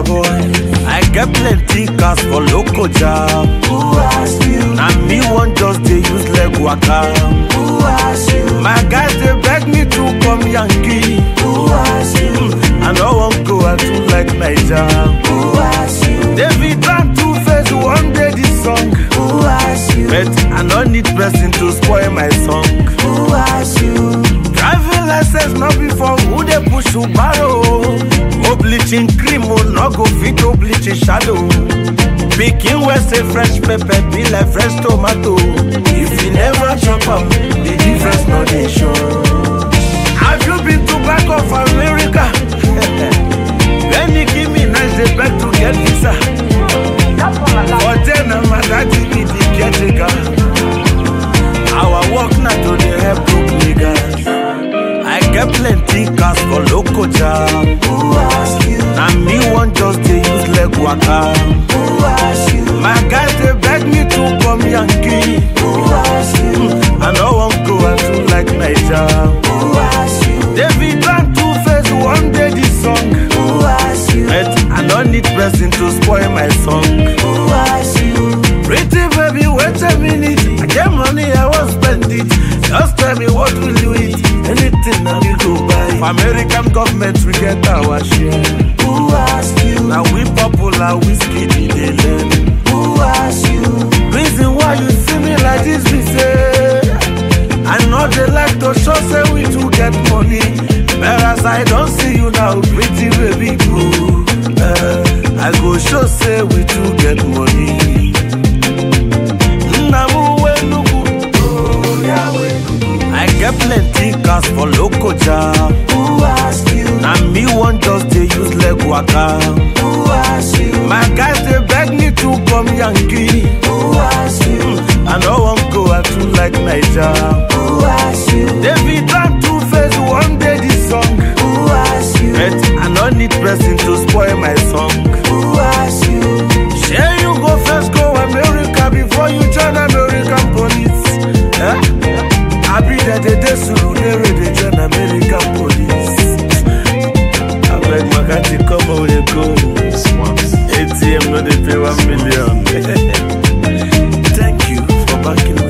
boy. I get plenty cars for local job. Who asked you? Now me one just they use leg waka. Who asked you? My guys they beg me to come Yankee. Who asked you? I know I'm go I do like Niger. Who asked you? David done two-face one day this song. Who asked you? But I don't need person to spoil my song. Who asked you? Driving license not before who they push to borrow. Oh bleaching cream oh no go fit to bleach shadow. Picking west a fresh pepper be like fresh tomato. If you never chop up, the difference not they show. Have you been to back of America? When you give me nice they beg to get visa. For then my daddy be the caretaker. Our work not to the help broke niggas. I get plenty cars for local job. Who asked you? Now me one just they use leg waka. Who asked you? My guys they beg me to come Yankee. Who asked you? I know I'm go and do like Niger. Who asked you? David done two-face one day this song. Who asked you? But I don't need person to spoil my song. Who asked you? Pretty baby, wait a minute. I get money, I won't spend it. Just tell me what will you eat? Anything that we go buy. For American government, we get our share. Who asked you? Now we popular whiskey, they learn. Who asked you? Reason why you see me like this, we say. I know they like to show, say we do get money. Whereas I don't see you now, pretty baby boo. I go show, say we do get money. I get plenty cars for local job. Who asked you? Now me one just they use leg waka. Who asked you? My guys they beg me to come Yankee. Who asked you? I know I'm go I do like Niger. Who asked you? David done two-face one day this song. Who asked you? But I don't need person to spoil my song. Who asked you? Share you go first go America before you join American police. I be that they suru they join American police. I beg my cat to come away go. ATM no they pay 1 million. Thank you for backing